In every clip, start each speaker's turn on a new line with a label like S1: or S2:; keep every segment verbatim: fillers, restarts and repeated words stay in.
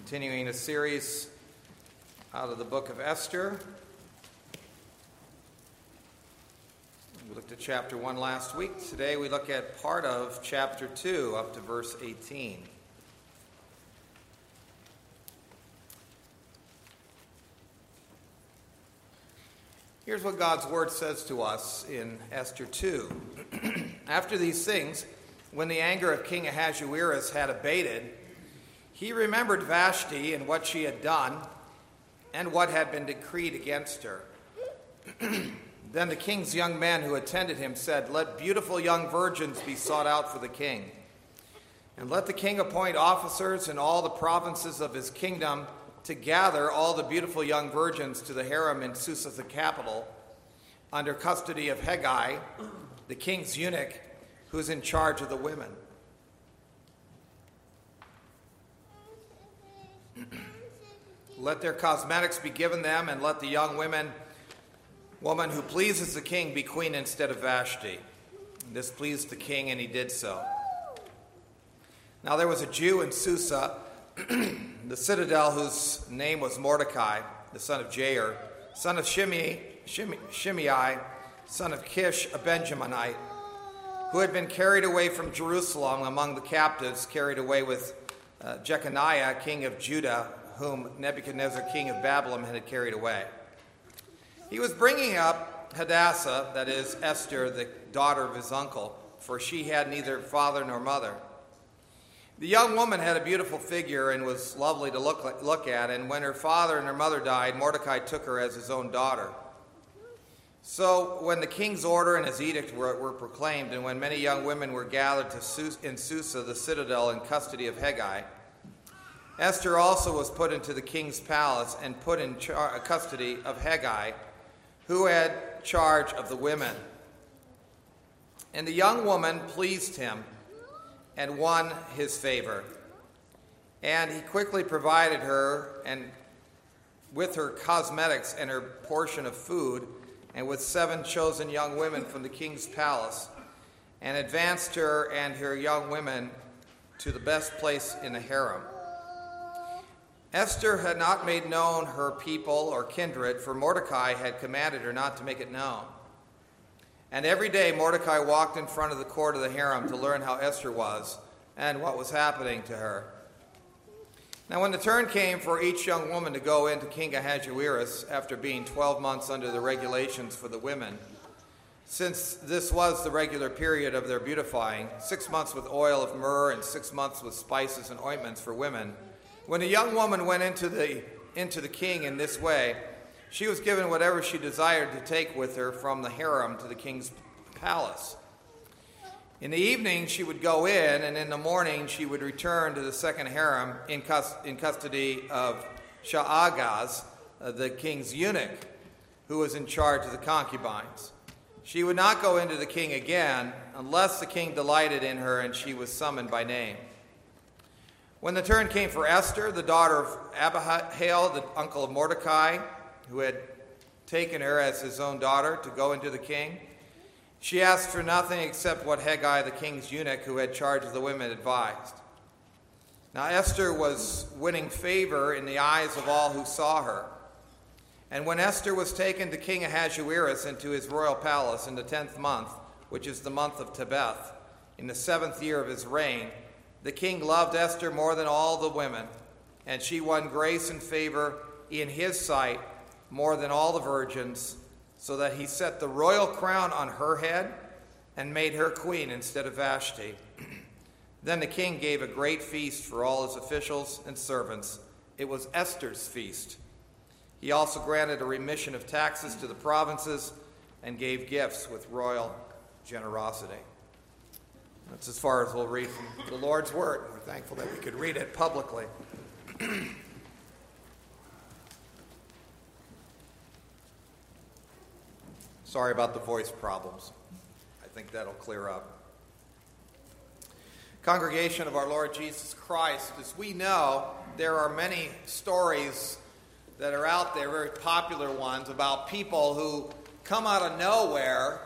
S1: Continuing a series out of the book of Esther. We looked at chapter one last week. Today we look at part of chapter two up to verse eighteen. Here's what God's word says to us in Esther two. After these things, when the anger of King Ahasuerus had abated, he remembered Vashti and what she had done and what had been decreed against her. Then the king's young men who attended him said, "Let beautiful young virgins be sought out for the king. And let the king appoint officers in all the provinces of his kingdom to gather all the beautiful young virgins to the harem in Susa, the capital, under custody of Hegai, the king's eunuch, who is in charge of the women. Let their cosmetics be given them, and let the young women, woman who pleases the king be queen instead of Vashti." And this pleased the king, and he did so. Now there was a Jew in Susa, the citadel, whose name was Mordecai, the son of Jair, son of Shimei, Shimei, Shimei, son of Kish, a Benjaminite, who had been carried away from Jerusalem among the captives, carried away with uh, Jeconiah, king of Judah, whom Nebuchadnezzar, king of Babylon, had carried away. He was bringing up Hadassah, that is, Esther, the daughter of his uncle, for she had neither father nor mother. The young woman had a beautiful figure and was lovely to look, look at, and when her father and her mother died, Mordecai took her as his own daughter. So when the king's order and his edict were, were proclaimed, and when many young women were gathered to Sus, in Susa, the citadel, in custody of Hegai, Esther also was put into the king's palace and put in char- custody of Hegai, who had charge of the women. And the young woman pleased him and won his favor. And he quickly provided her and with her cosmetics and her portion of food, and with seven chosen young women from the king's palace, and advanced her and her young women to the best place in the harem. Esther had not made known her people or kindred, for Mordecai had commanded her not to make it known. And every day Mordecai walked in front of the court of the harem to learn how Esther was and what was happening to her. Now when the turn came for each young woman to go into King Ahasuerus after being twelve months under the regulations for the women, since this was the regular period of their beautifying, six months with oil of myrrh and six months with spices and ointments for women, when a young woman went into the, into the king in this way, she was given whatever she desired to take with her from the harem to the king's palace. In the evening she would go in, and in the morning she would return to the second harem in, cus- in custody of Shaagaz, uh, the king's eunuch, who was in charge of the concubines. She would not go into the king again unless the king delighted in her and she was summoned by name. When the turn came for Esther, the daughter of Abihail, the uncle of Mordecai, who had taken her as his own daughter to go into the king, she asked for nothing except what Hegai, the king's eunuch, who had charge of the women, advised. Now Esther was winning favor in the eyes of all who saw her. And when Esther was taken to King Ahasuerus into his royal palace in the tenth month, which is the month of Tebeth, in the seventh year of his reign, the king loved Esther more than all the women, and she won grace and favor in his sight more than all the virgins, so that he set the royal crown on her head and made her queen instead of Vashti. Then the king gave a great feast for all his officials and servants. It was Esther's feast. He also granted a remission of taxes to the provinces and gave gifts with royal generosity. That's as far as we'll read from the Lord's Word. We're thankful that we could read it publicly. Sorry about the voice problems. I think that'll clear up. Congregation of our Lord Jesus Christ, as we know, there are many stories that are out there, very popular ones, about people who come out of nowhere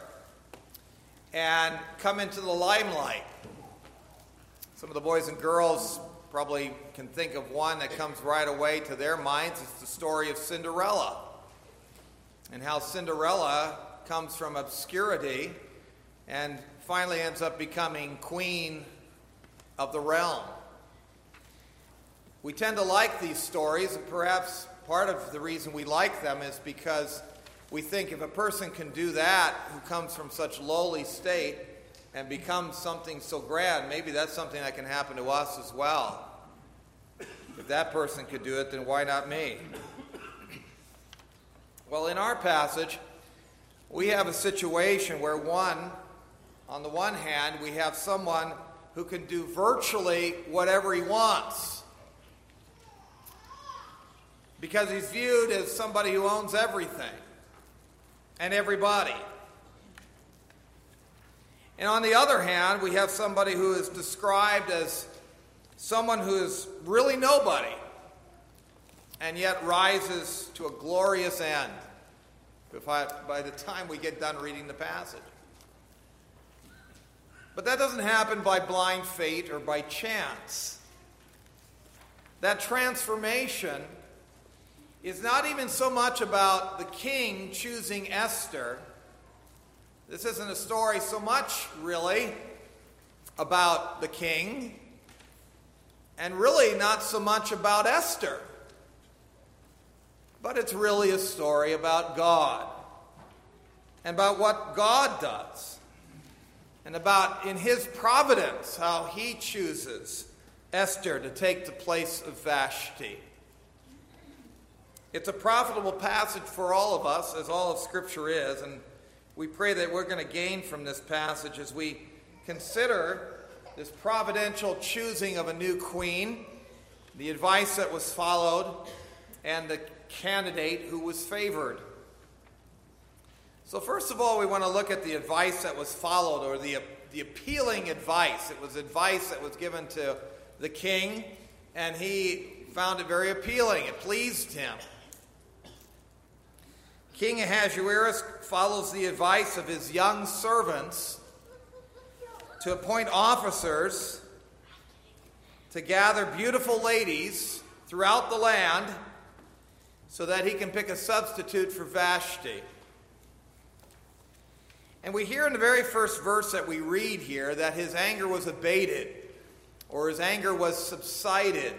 S1: and come into the limelight. Some of the boys and girls probably can think of one that comes right away to their minds. It's the story of Cinderella, and how Cinderella comes from obscurity and finally ends up becoming queen of the realm. We tend to like these stories, and perhaps part of the reason we like them is because we think if a person can do that, who comes from such lowly state, and becomes something so grand, maybe that's something that can happen to us as well. If that person could do it, then why not me? Well, in our passage, we have a situation where one, on the one hand, we have someone who can do virtually whatever he wants, because he's viewed as somebody who owns everything and everybody. And on the other hand, we have somebody who is described as someone who is really nobody, and yet rises to a glorious end if I, by the time we get done reading the passage. But that doesn't happen by blind fate or by chance. That transformation is not even so much about the king choosing Esther. This isn't a story so much, really, about the king, and really not so much about Esther. But it's really a story about God, and about what God does, and about, in his providence, how he chooses Esther to take the place of Vashti. It's a profitable passage for all of us, as all of Scripture is, and we pray that we're going to gain from this passage as we consider this providential choosing of a new queen, the advice that was followed, and the candidate who was favored. So first of all, we want to look at the advice that was followed, or the, the appealing advice. It was advice that was given to the king, and he found it very appealing. It pleased him. King Ahasuerus follows the advice of his young servants to appoint officers to gather beautiful ladies throughout the land so that he can pick a substitute for Vashti. And we hear in the very first verse that we read here that his anger was abated, or his anger was subsided.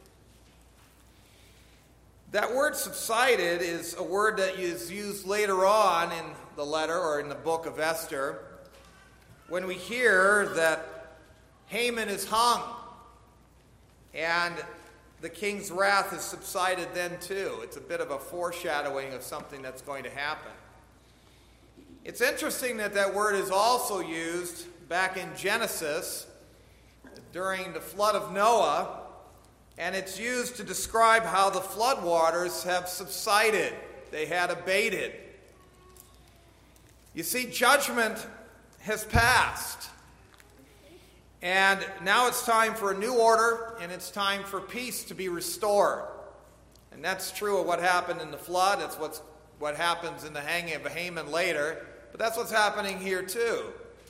S1: That word subsided is a word that is used later on in the letter, or in the book of Esther, when we hear that Haman is hung, and the king's wrath has subsided then too. It's a bit of a foreshadowing of something that's going to happen. It's interesting that that word is also used back in Genesis during the flood of Noah, and it's used to describe how the floodwaters have subsided. They had abated. You see, judgment has passed. And now it's time for a new order, and it's time for peace to be restored. And that's true of what happened in the flood. That's what's, what happens in the hanging of Haman later. But that's what's happening here too.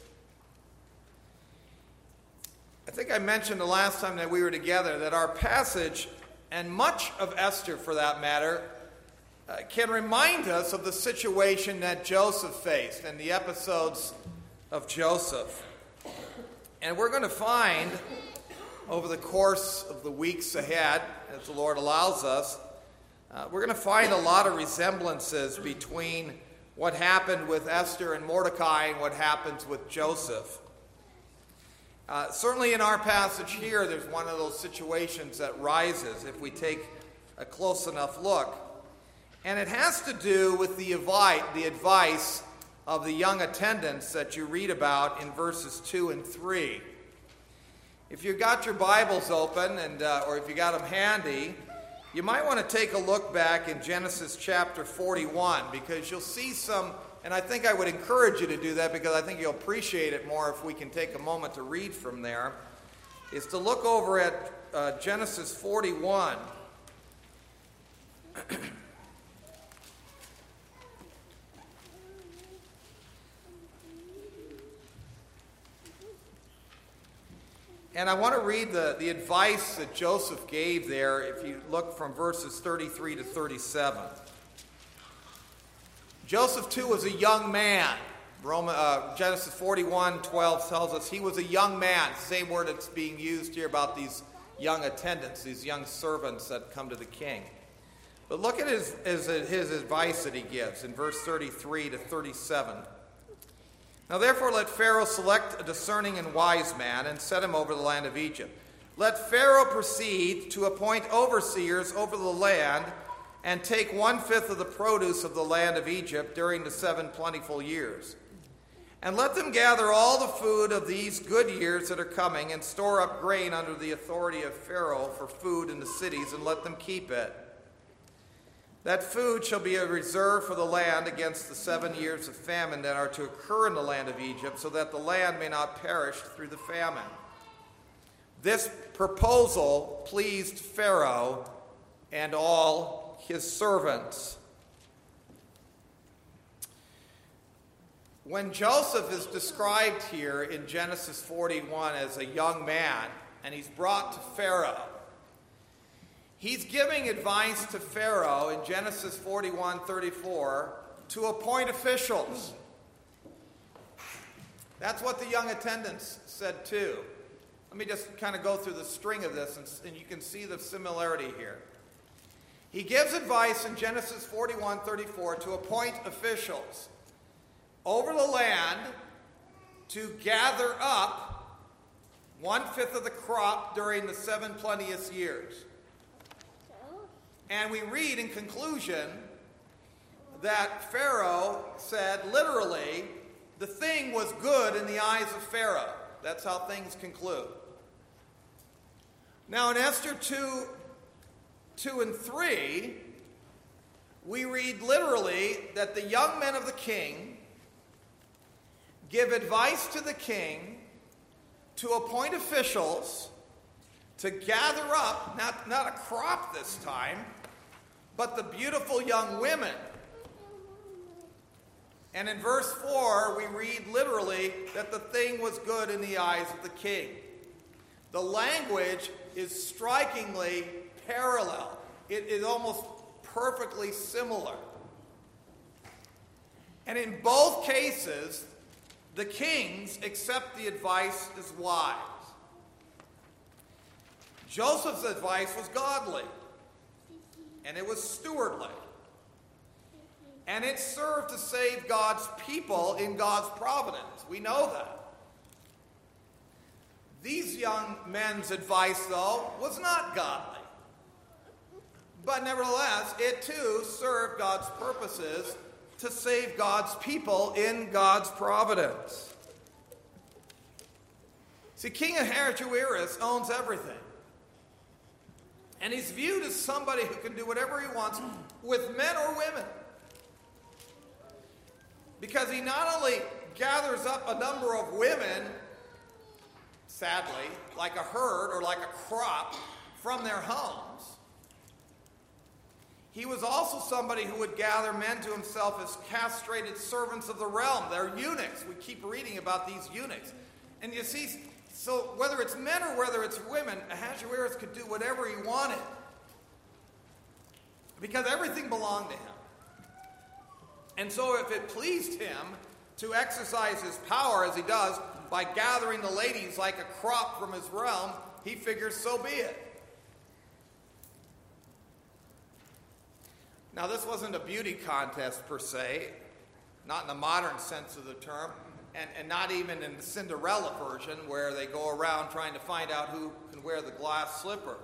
S1: I think I mentioned the last time that we were together that our passage, and much of Esther for that matter, uh, can remind us of the situation that Joseph faced and the episodes of Joseph. And we're going to find over the course of the weeks ahead, as the Lord allows us, uh, we're going to find a lot of resemblances between what happened with Esther and Mordecai and what happens with Joseph. Uh, certainly in our passage here, there's one of those situations that rises if we take a close enough look. And it has to do with the advice of the young attendants that you read about in verses two and three. If you've got your Bibles open, and uh, or if you got them handy, you might want to take a look back in Genesis chapter forty-one, because you'll see some. And I think I would encourage you to do that, because I think you'll appreciate it more if we can take a moment to read from there, is to look over at uh, Genesis forty-one. And I want to read the, the advice that Joseph gave there if you look from verses thirty-three to thirty-seven. Joseph, too, was a young man. Roman, uh, Genesis forty-one twelve tells us he was a young man. It's the same word that's being used here about these young attendants, these young servants that come to the king. But look at his, his, his advice that he gives in verse thirty-three to thirty-seven. Now therefore let Pharaoh select a discerning and wise man and set him over the land of Egypt. Let Pharaoh proceed to appoint overseers over the land and take one-fifth of the produce of the land of Egypt during the seven plentiful years. And let them gather all the food of these good years that are coming and store up grain under the authority of Pharaoh for food in the cities, and let them keep it. That food shall be a reserve for the land against the seven years of famine that are to occur in the land of Egypt, so that the land may not perish through the famine. This proposal pleased Pharaoh and all his servants. When Joseph is described here in Genesis forty-one as a young man, and he's brought to Pharaoh, he's giving advice to Pharaoh in Genesis forty-one thirty-four to appoint officials. That's what the young attendants said too. Let me just kind of go through the string of this, and, and you can see the similarity here. He gives advice in Genesis forty-one thirty-four to appoint officials over the land to gather up one-fifth of the crop during the seven plenteous years. And we read in conclusion that Pharaoh said, literally, the thing was good in the eyes of Pharaoh. That's how things conclude. Now in Esther two, two and three, we read literally that the young men of the king give advice to the king to appoint officials to gather up, not, not a crop this time, but the beautiful young women. And in verse four, we read literally that the thing was good in the eyes of the king. The language is strikingly parallel. It is almost perfectly similar. And in both cases, the kings accept the advice as wise. Joseph's advice was godly, and it was stewardly. And it served to save God's people in God's providence. We know that. These young men's advice, though, was not godly. But nevertheless, it too served God's purposes to save God's people in God's providence. See, King Ahasuerus owns everything. And he's viewed as somebody who can do whatever he wants with men or women. Because he not only gathers up a number of women, sadly, like a herd or like a crop from their homes, he was also somebody who would gather men to himself as castrated servants of the realm. They're eunuchs. We keep reading about these eunuchs. And you see, so whether it's men or whether it's women, Ahasuerus could do whatever he wanted. Because everything belonged to him. And so if it pleased him to exercise his power as he does by gathering the ladies like a crop from his realm, he figures so be it. Now, this wasn't a beauty contest per se, not in the modern sense of the term, and, and not even in the Cinderella version where they go around trying to find out who can wear the glass slipper.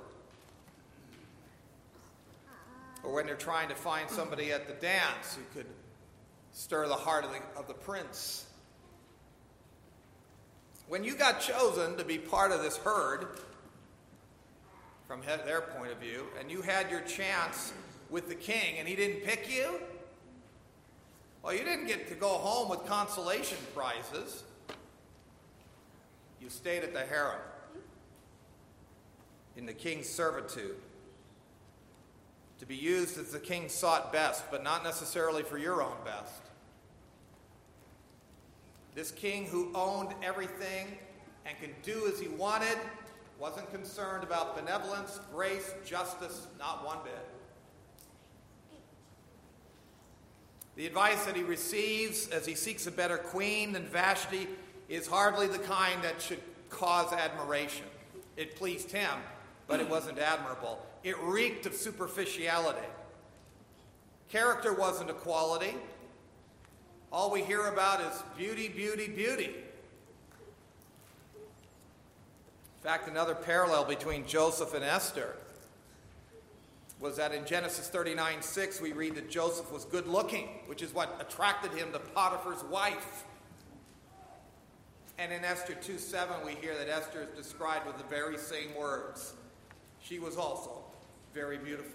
S1: Or when they're trying to find somebody at the dance who could stir the heart of the, of the prince. When you got chosen to be part of this herd, from their point of view, and you had your chance with the king, and he didn't pick you, well, you didn't get to go home with consolation prizes. You stayed at the harem in the king's servitude to be used as the king sought best, but not necessarily for your own best. This king who owned everything and could do as he wanted Wasn't concerned about benevolence, grace, justice, not one bit. The advice that he receives as he seeks a better queen than Vashti is hardly the kind that should cause admiration. It pleased him, but it wasn't admirable. It reeked of superficiality. Character wasn't a quality. All we hear about is beauty, beauty, beauty. In fact, another parallel between Joseph and Esther was that in Genesis thirty-nine six we read that Joseph was good looking, which is what attracted him to Potiphar's wife. And in Esther two seven we hear that Esther is described with the very same words. She was also very beautiful.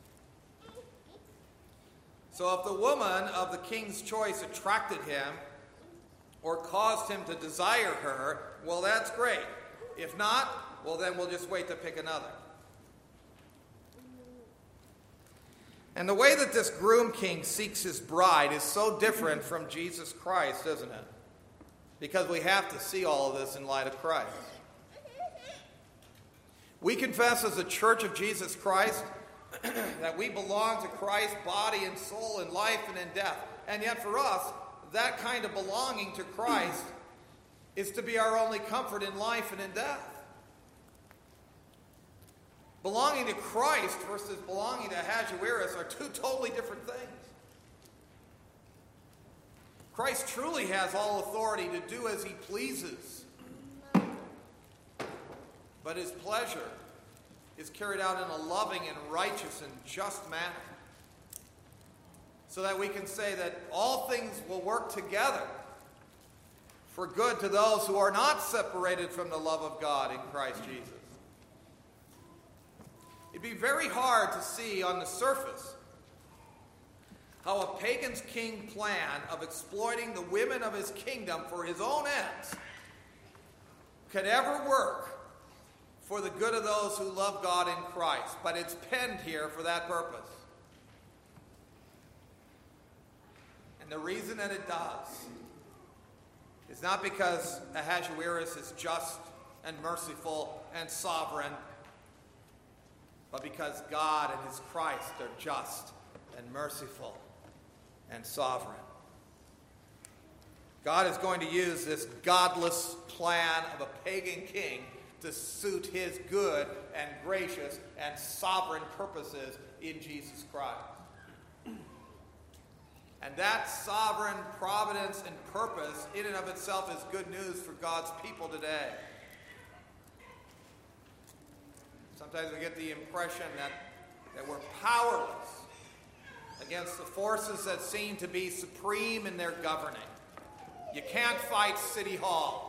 S1: So if the woman of the king's choice attracted him or caused him to desire her, well, that's great. If not, well, then we'll just wait to pick another. And the way that this groom king seeks his bride is so different from Jesus Christ, isn't it? Because we have to see all of this in light of Christ. We confess as a church of Jesus Christ that we belong to Christ, body and soul, in life and in death. And yet for us, that kind of belonging to Christ is to be our only comfort in life and in death. Belonging to Christ versus belonging to Ahasuerus are two totally different things. Christ truly has all authority to do as he pleases. But his pleasure is carried out in a loving and righteous and just manner. So that we can say that all things will work together for good to those who are not separated from the love of God in Christ Jesus. It'd be very hard to see on the surface how a pagan's king plan of exploiting the women of his kingdom for his own ends could ever work for the good of those who love God in Christ. But it's penned here for that purpose. And the reason that it does is not because Ahasuerus is just and merciful and sovereign, but because God and his Christ are just and merciful and sovereign. God is going to use this godless plan of a pagan king to suit his good and gracious and sovereign purposes in Jesus Christ. And that sovereign providence and purpose in and of itself is good news for God's people today. Sometimes we get the impression that, that we're powerless against the forces that seem to be supreme in their governing. You can't fight City Hall.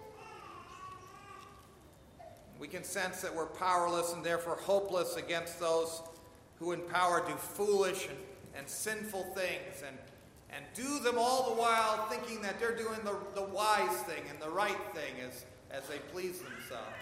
S1: We can sense that we're powerless and therefore hopeless against those who in power do foolish and, and sinful things and, and do them all the while thinking that they're doing the, the wise thing and the right thing as, as they please themselves.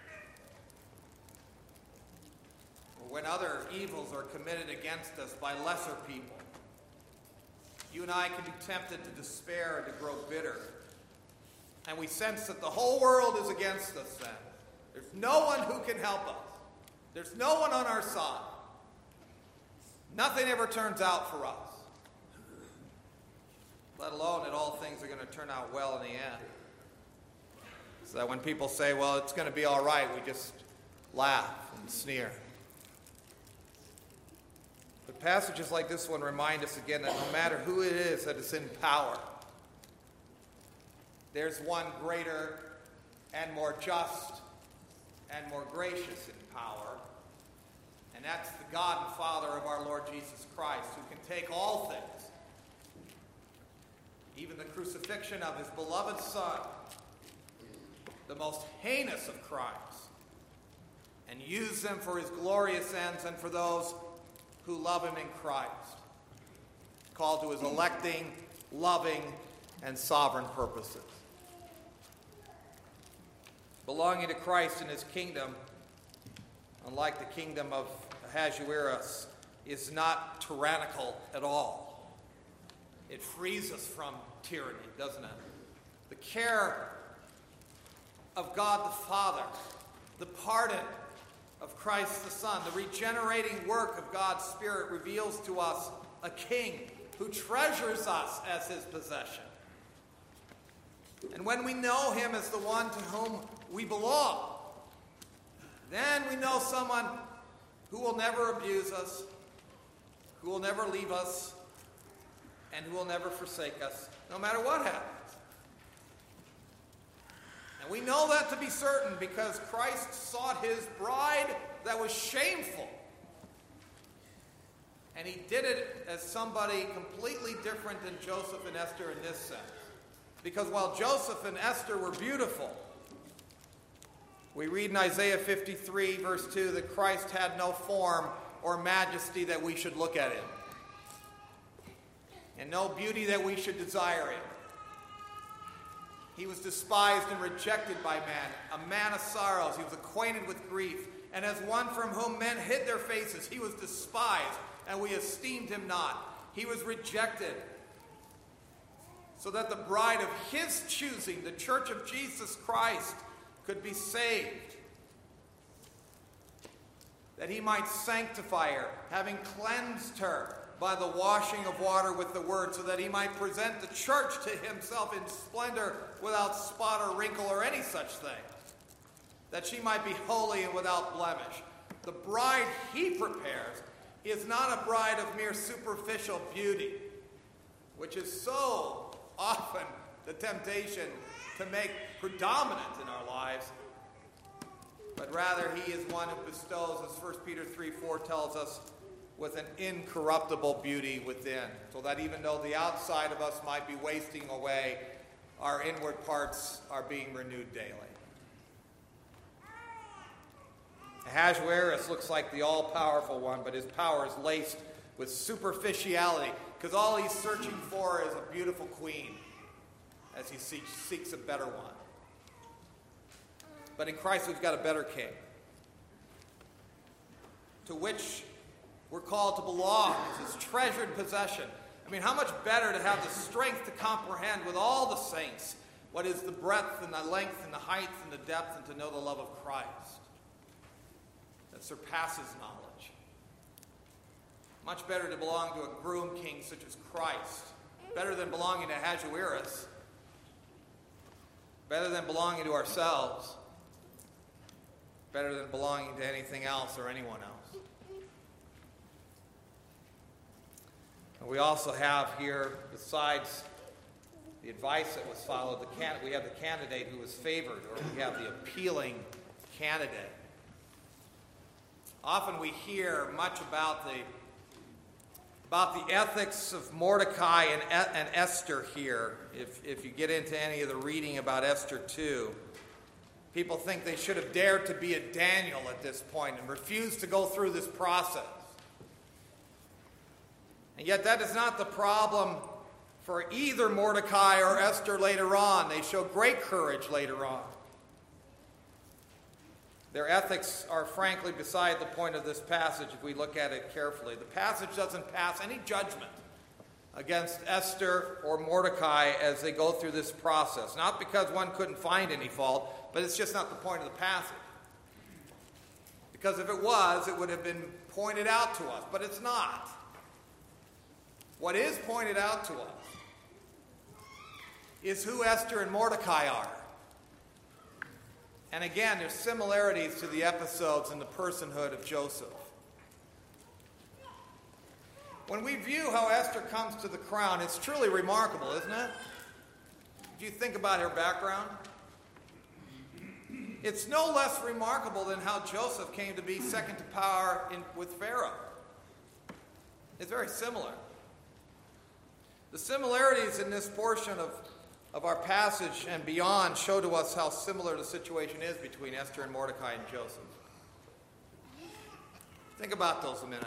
S1: When other evils are committed against us by lesser people, you and I can be tempted to despair and to grow bitter. And we sense that the whole world is against us then. There's no one who can help us. There's no one on our side. Nothing ever turns out for us. Let alone that all things are going to turn out well in the end. So that when people say, well, it's going to be all right, we just laugh and sneer. But passages like this one remind us again that no matter who it is that is in power, there's one greater and more just and more gracious in power, and that's the God and Father of our Lord Jesus Christ, who can take all things, even the crucifixion of his beloved Son, the most heinous of crimes, and use them for his glorious ends and for those who love him in Christ, called to his electing, loving, and sovereign purposes. Belonging to Christ and his kingdom, unlike the kingdom of Ahasuerus, is not tyrannical at all. It frees us from tyranny, doesn't it? The care of God the Father The pardon of Christ the Son, the regenerating work of God's Spirit reveals to us a king who treasures us as his possession. And when we know him as the one to whom we belong, then we know someone who will never abuse us, who will never leave us, and who will never forsake us, no matter what happens. And we know that to be certain because Christ sought his bride that was shameful. And he did it as somebody completely different than Joseph and Esther in this sense. Because while Joseph and Esther were beautiful, we read in Isaiah fifty-three, verse two, that Christ had no form or majesty that we should look at him, and no beauty that we should desire him. He was despised and rejected by man, a man of sorrows. He was acquainted with grief, and as one from whom men hid their faces, he was despised, and we esteemed him not. He was rejected, so that the bride of his choosing, the church of Jesus Christ, could be saved, that he might sanctify her, having cleansed her by the washing of water with the word, so that he might present the church to himself in splendor, without spot or wrinkle or any such thing, that she might be holy and without blemish. The bride he prepares is not a bride of mere superficial beauty, which is so often the temptation to make predominant in our lives, but rather he is one who bestows, as First Peter three four tells us, with an incorruptible beauty within, so that even though the outside of us might be wasting away, our inward parts are being renewed daily. Ahasuerus looks like the all-powerful one, but his power is laced with superficiality, because all he's searching for is a beautiful queen, as he seeks, seeks a better one. But in Christ we've got a better king, to which we're called to belong as his treasured possession. I mean, how much better to have the strength to comprehend with all the saints what is the breadth and the length and the height and the depth, and to know the love of Christ that surpasses knowledge. Much better to belong to a groom king such as Christ, better than belonging to Ahasuerus, better than belonging to ourselves, better than belonging to anything else or anyone else. And we also have here, besides the advice that was followed, the can- we have the candidate who was favored, or we have the appealing candidate. Often we hear much about the about the ethics of Mordecai and, and Esther here. If, if you get into any of the reading about Esther two, people think they should have dared to be a Daniel at this point and refused to go through this process. And yet that is not the problem for either Mordecai or Esther later on. They show great courage later on. Their ethics are frankly beside the point of this passage if we look at it carefully. The passage doesn't pass any judgment against Esther or Mordecai as they go through this process. Not because one couldn't find any fault, but it's just not the point of the passage. Because if it was, it would have been pointed out to us, but it's not. What is pointed out to us is who Esther and Mordecai are. And again, there's similarities to the episodes in the personhood of Joseph. When we view how Esther comes to the crown, it's truly remarkable, isn't it? If you think about her background, it's no less remarkable than how Joseph came to be second to power in, with Pharaoh. It's very similar. The similarities in this portion of, of our passage and beyond show to us how similar the situation is between Esther and Mordecai and Joseph. Think about those a minute.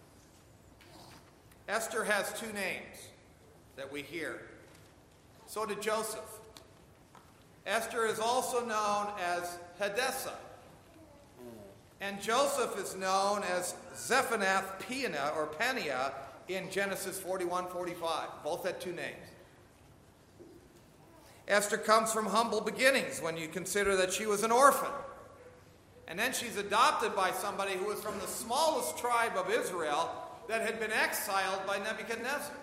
S1: Esther has two names that we hear. So did Joseph. Esther is also known as Hadassah. And Joseph is known as Zephanath Pianah or Peniah in Genesis forty-one forty-five. Both had two names. Esther comes from humble beginnings when you consider that she was an orphan. And then she's adopted by somebody who was from the smallest tribe of Israel that had been exiled by Nebuchadnezzar.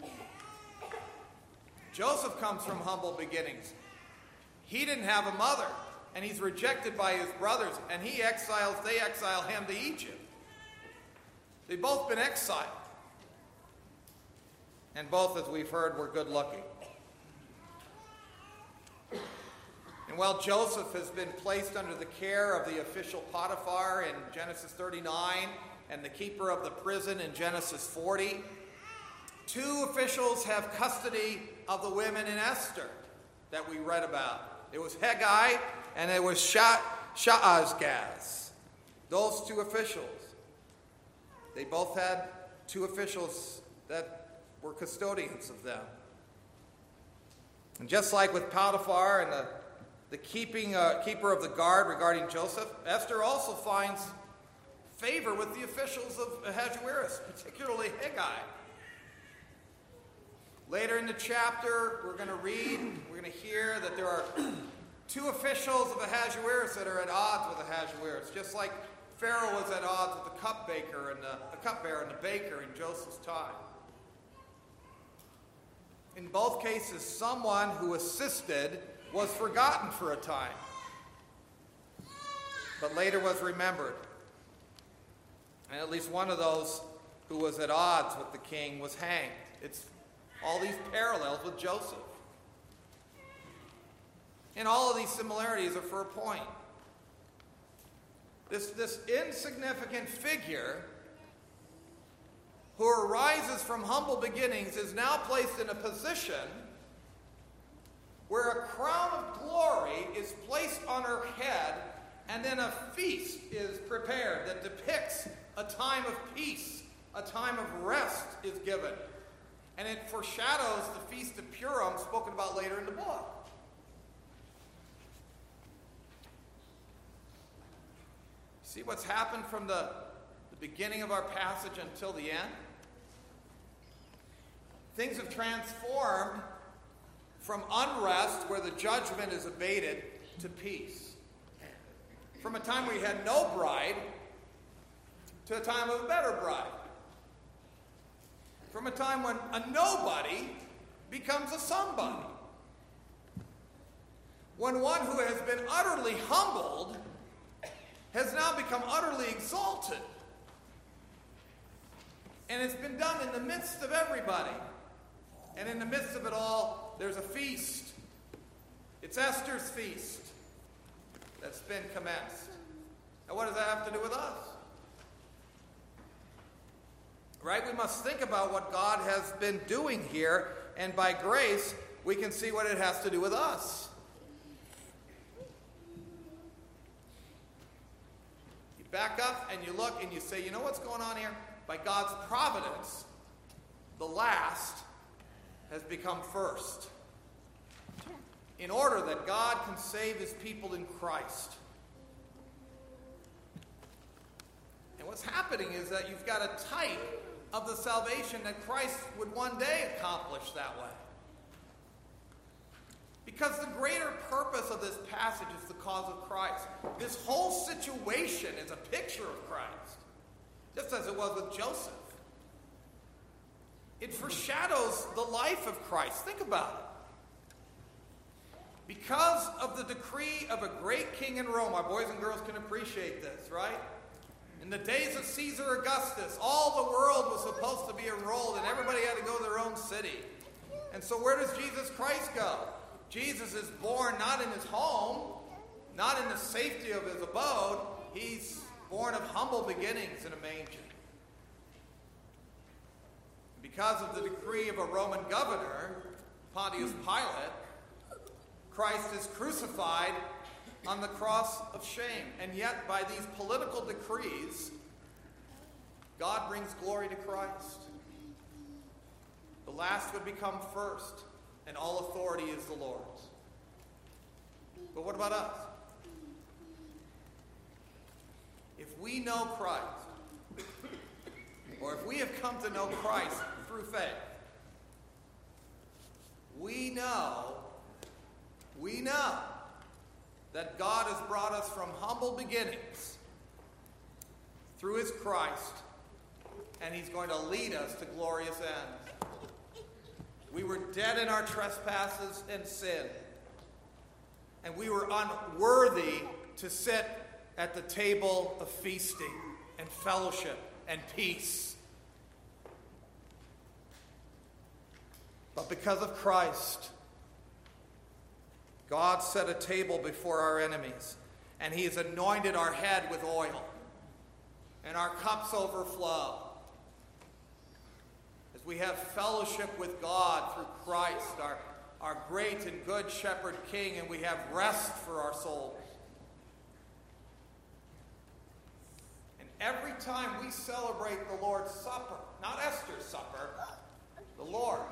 S1: Joseph comes from humble beginnings. He didn't have a mother, and he's rejected by his brothers, and he exiles, they exile him to Egypt. They've both been exiled. And both, as we've heard, were good looking. And while Joseph has been placed under the care of the official Potiphar in Genesis thirty-nine and the keeper of the prison in Genesis forty, two officials have custody of the women in Esther that we read about. It was Hegai and it was Sha- Shaashgaz. Those two officials. They both had two officials that were custodians of them. And just like with Potiphar and the, the keeping, uh, keeper of the guard regarding Joseph, Esther also finds favor with the officials of Ahasuerus, particularly Hegai. Later in the chapter, we're going to read, we're going to hear that there are two officials of Ahasuerus that are at odds with Ahasuerus, just like Pharaoh was at odds with the cupbearer and the, the cupbearer and the baker in Joseph's time. In both cases, someone who assisted was forgotten for a time, but later was remembered. And at least one of those who was at odds with the king was hanged. It's all these parallels with Joseph. And all of these similarities are for a point. This, this insignificant figure who arises from humble beginnings is now placed in a position where a crown of glory is placed on her head, and then a feast is prepared that depicts a time of peace, a time of rest is given. And it foreshadows the Feast of Purim spoken about later in the book. See what's happened from the, the beginning of our passage until the end? Things have transformed from unrest, where the judgment is abated, to peace. From a time where you had no bride to a time of a better bride. From a time when a nobody becomes a somebody. When one who has been utterly humbled has now become utterly exalted. And it's been done in the midst of everybody. And in the midst of it all, there's a feast. It's Esther's feast that's been commenced. And what does that have to do with us? Right? We must think about what God has been doing here, and by grace, we can see what it has to do with us. You back up and you look and you say, you know what's going on here? By God's providence, the last has become first, in order that God can save his people in Christ. And what's happening is that you've got a type of the salvation that Christ would one day accomplish that way. Because the greater purpose of this passage is the cause of Christ. This whole situation is a picture of Christ, just as it was with Joseph. It foreshadows the life of Christ. Think about it. Because of the decree of a great king in Rome, our boys and girls can appreciate this, right? In the days of Caesar Augustus, all the world was supposed to be enrolled, and everybody had to go to their own city. And so where does Jesus Christ go? Jesus is born not in his home, not in the safety of his abode. He's born of humble beginnings in a manger. Because of the decree of a Roman governor, Pontius Pilate, Christ is crucified on the cross of shame. And yet, by these political decrees, God brings glory to Christ. The last would become first, and all authority is the Lord's. But what about us? If we know Christ, or if we have come to know Christ through faith, we know, we know that God has brought us from humble beginnings through his Christ, and he's going to lead us to glorious ends. We were dead in our trespasses and sin, and we were unworthy to sit at the table of feasting and fellowship and peace. But because of Christ, God set a table before our enemies, and he has anointed our head with oil, and our cups overflow. As we have fellowship with God through Christ, our, our great and good shepherd king, and we have rest for our souls. And every time we celebrate the Lord's Supper, not Esther's supper, the Lord's,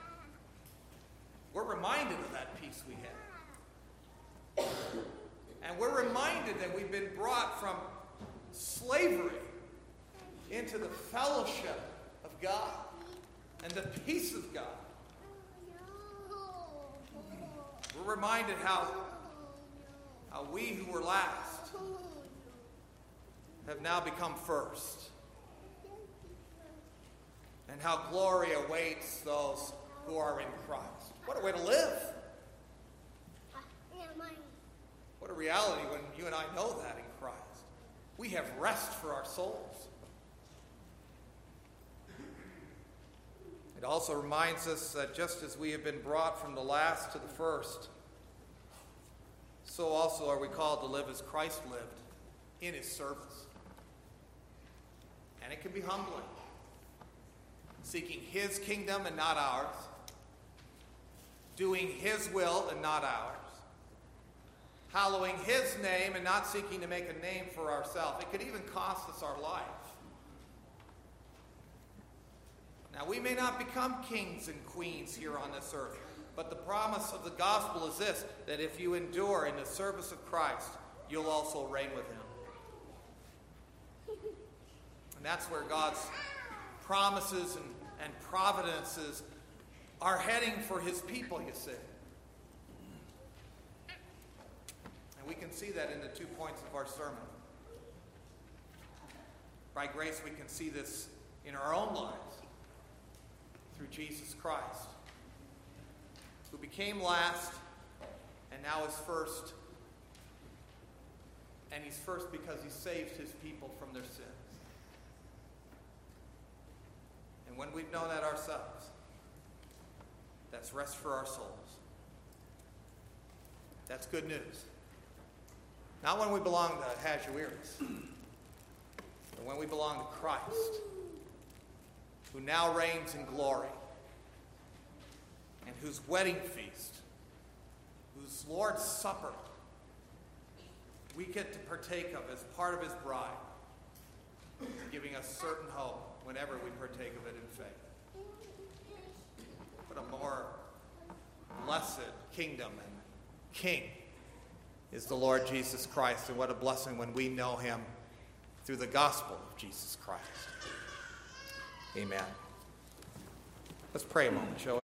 S1: we're reminded of that peace we had. And we're reminded that we've been brought from slavery into the fellowship of God and the peace of God. We're reminded how, how we who were last have now become first. And how glory awaits those who are in Christ. What a way to live. What a reality when you and I know that in Christ. We have rest for our souls. It also reminds us that just as we have been brought from the last to the first, so also are we called to live as Christ lived, in his service. And it can be humbling, seeking his kingdom and not ours, doing his will and not ours, hallowing his name and not seeking to make a name for ourselves. It could even cost us our life. Now, we may not become kings and queens here on this earth, but the promise of the gospel is this, that if you endure in the service of Christ, you'll also reign with him. And that's where God's promises and, and providences are heading for his people, you see. And we can see that in the two points of our sermon. By grace, we can see this in our own lives through Jesus Christ, who became last and now is first. And he's first because he saved his people from their sins. And when we've known that ourselves, that's rest for our souls. That's good news. Not when we belong to Ahasuerus, but when we belong to Christ, who now reigns in glory, and whose wedding feast, whose Lord's Supper, we get to partake of as part of his bride, giving us certain hope whenever we partake of it in faith. What a more blessed kingdom and king is the Lord Jesus Christ, and what a blessing when we know him through the gospel of Jesus Christ. Amen. Let's pray a moment, shall we?